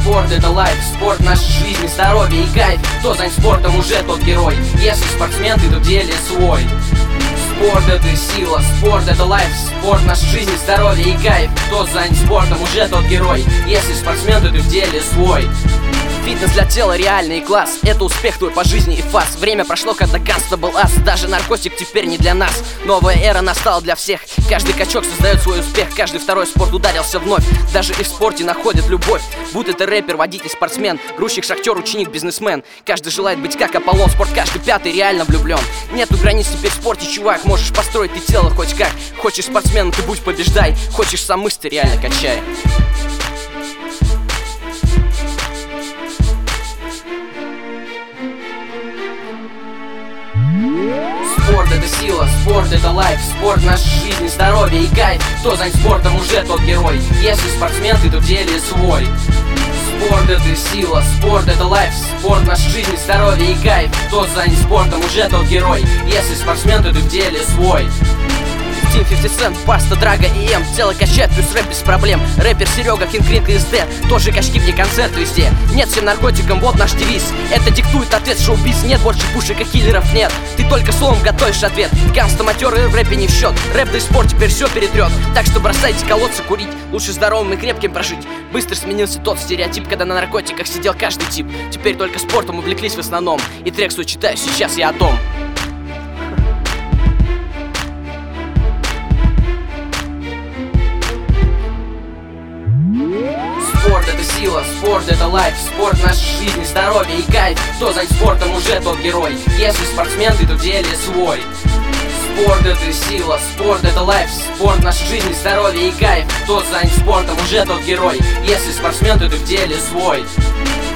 Спорт — это лайф, спорт — наша жизнь, здоровье и кайф. Кто занят спортом, уже тот герой. Если спортсмен, ты то в деле свой. Спорт — это сила, спорт — это лайф, спорт — наша жизнь, здоровье и кайф. Кто занят спортом, уже тот герой. Если спортсмен, то ты в деле свой. Фитнес для тела — реальный класс. Это успех твой по жизни и фас. Время прошло, когда ганста был ас. Даже наркотик теперь не для нас. Новая эра настала для всех. Каждый качок создает свой успех. Каждый второй спорт ударился вновь. Даже и в спорте находят любовь. Будь это рэпер, водитель, спортсмен, грузчик, шахтер, ученик, бизнесмен. Каждый желает быть как Аполлон. Спорт каждый пятый реально влюблен. Нету границ теперь в спорте, чувак. Можешь построить ты тело хоть как. Хочешь спортсменом, ты будь побеждай. Хочешь сам мышцы, ты реально качай. Спорт — это сила, спорт — это лайф, спорт — наша жизнь, здоровье и кайф. Кто занят спортом, уже тот герой. Если спортсмен, ты то в деле свой. Спорт — это сила, спорт — это лайф, спорт — наша жизнь, здоровье и кайф. Кто занят спортом, уже тот герой. Если спортсмен, то ты в деле свой. 50 Cent, Баста, Драга и М. Тело качает, плюс рэп без проблем. Рэпер Серега, Кинг Кринг и СД. Тоже качки вне концерта везде. Нет всем наркотикам, вот наш девиз. Это диктует ответ шоу-биз. Нет больше пушек и киллеров, нет. Ты только словом готовишь ответ. Ганста матерый в рэпе не в счет. Рэп да и спорт теперь все перетрет. Так что бросайте колоться курить. Лучше здоровым и крепким прожить. Быстро сменился тот стереотип, когда на наркотиках сидел каждый тип. Теперь только спортом увлеклись в основном. И трек свой читаю, сейчас я о том. Спорт — это сила, спорт — это лайф, спорт — наша жизнь, здоровье и кайф. Кто занят спортом, уже тот герой. Если спортсмен, ты то в деле свой. Спорт — это сила, спорт — это лайф, спорт — наша жизнь, здоровье и кайф. Кто занят спортом, уже тот герой. Если спортсмен, то ты в деле свой.